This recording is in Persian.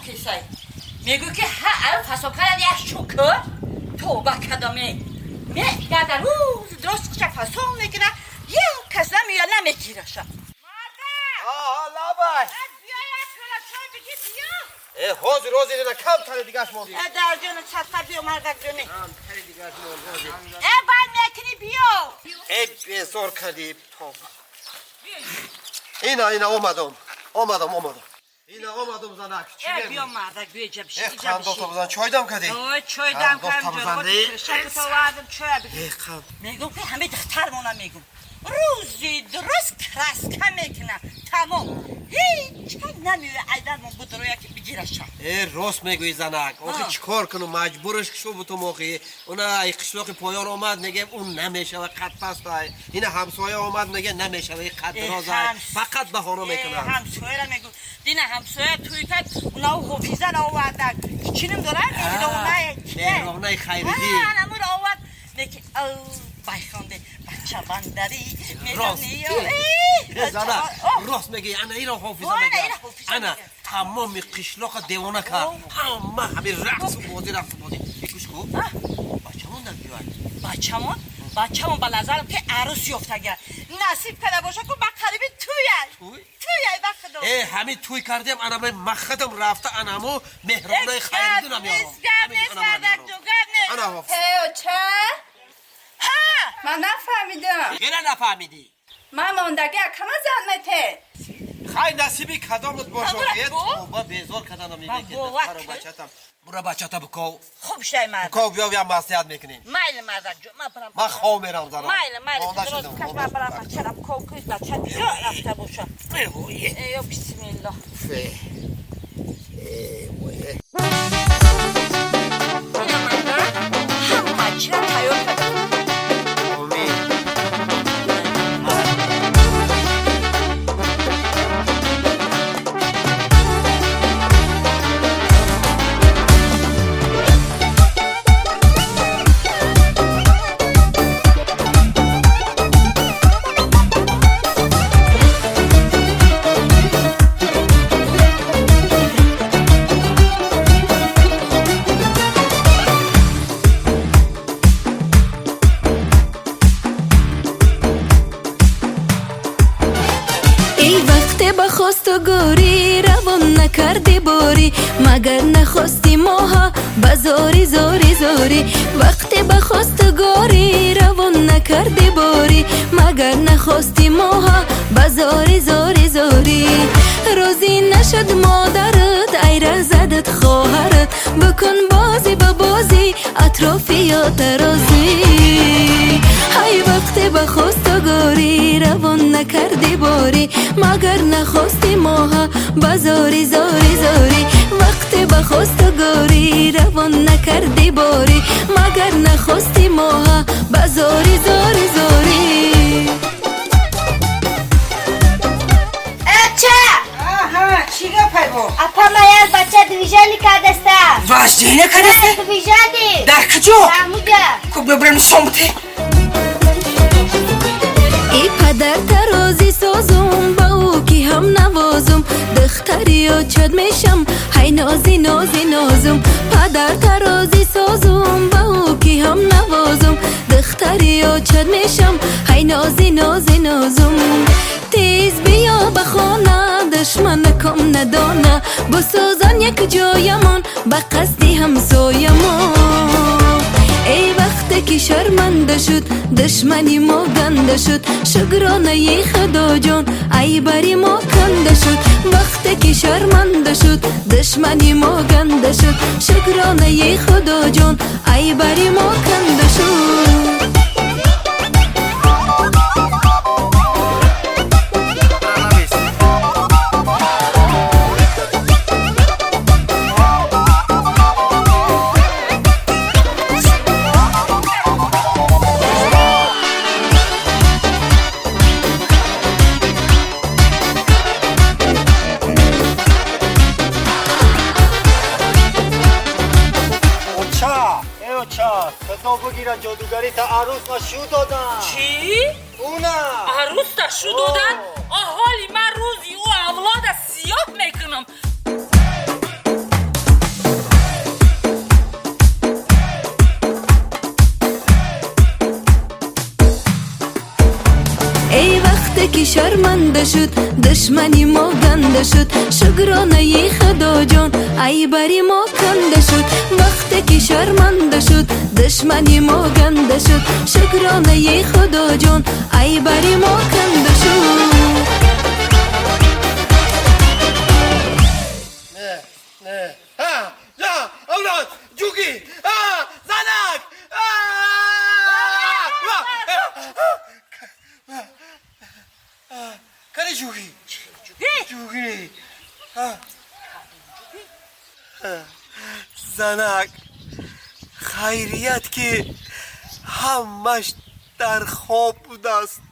کیسای میگو که ها فاسو کرد یا شوکر توبه کدامه میگردن روز درست کچه فاسون میکنه یه کس نمیاد نمیگیره شد لابای بیا یا کلا چای بگی بیا حاضر حاضر کم تره دیگه شما در جون چطور بیا مردک جونی کم تره دیگه شما باید میکنی بیا بزار کردی اینا اومدم اینا اومدم زنک چی نمی؟ بیا مردک بیا جبشی خم دوتا بزن چای دم کردی؟ چای دم کردی شکل تو وردم چای بگی خم میگم که همه دختر مونا میگم روزی درست کرسکه میکنم تمام هیچ نمیوه ایدر من بود رویا که بگیرشم راست میگوی زنک آخه چیکار کنم مجبورش شو بتو موقعی اونا ای قشلاق پایان آمد میگه اون نمیشه و قد پست این همسایه آمد میگه نمیشه و قد دراز فقط بهانه میکنه همسایه را میگم دینه همسایه توی کرد اونا حفیظن آوردن چینم دارن مهرانه خیریدی همون آورد میگه بایخانده بچه بندری میدونی زنک راست میگی انا اینا حافظه میگه انا تمام قشلاق دیوانه کرد همه رقص بازی بکوش کو بچه‌مون نمیاد بچه‌مون به نظرم که عروس یافته گرد نصیب کرده باشه که با قریبی توی بخدا همین توی کردیم انا به مخدم رفته انامو مهرانه خیریدی نمیارم گرد مردک جو گرد انا حافظ چه؟ من نفهمیدم گره نفهمیدی من موندگی کما زلمته خیلی نصیبی کدامت باشه با بیزار کدام میگه که برو بچه‌تا بکو خوب شای مرد بکو بیا مصلحت میکنین مایل مردک جو من برم من خواه میرم زنم مایل درست کش من برم بچه رم کوکوی بچه بیا رفته باشه ایو بسم الله همه چی را تیار کرده بخواست و گوری روان نکردی باری مگر نخواستی ماها بزاری زاری وقتی بخواست و گوری روان نکردی باری مگر نخواستی ماها بزاری زاری روزی نشد مادرت ایره زدت خواهرت بکن بازی با بازی اطرافیات رازی های وقتی بخواست و گوری روان نکردی باری مگر نخواستی ماها بزاری زاری وقتی بخواست و گوری روان نکردی باری مگر نخواستی ماها بزاری زاری چی گفت بو؟ اپا مایار بچه دویژانی کردسته واسجینه کردسته؟ دویژانی در کجا؟ نموده خب ببرم شامته ای پدر ترازی سازم با او کی هم نوازم دختری و چد میشم های نازم پدر ترازی سازم با او کی هم نوازم دختری و چد میشم های نازم تیز بیا بخانه دشمن کم ندانه بسازن یک جایمان به قصدی همسایمان ای وقتی که شرمنده شد دشمنی ما گنده شد شکرانه خدا جان ای بری ما کنده شد وقتی که شرمنده شد دشمنی ما گنده شد شکرانه خدا جان ای بری ما کنده شد بگیرن جادوگری تا عروس ما شو دادن چی؟ اونا عروس تا شو دادن؟ آهالی من روزی او اولاد سیاه میکنم شرمنده شد دشمنی ما گنده شد شکرانه خدا جان ای بری ما کنده شد وقتی که شرمنده شد دشمنی ما گنده شد شکرانه خدا جان ای بری ما کنده شد نه یا اولاد جوگی زنک کنه جوگی زنک خیریت که همش در خواب بوده است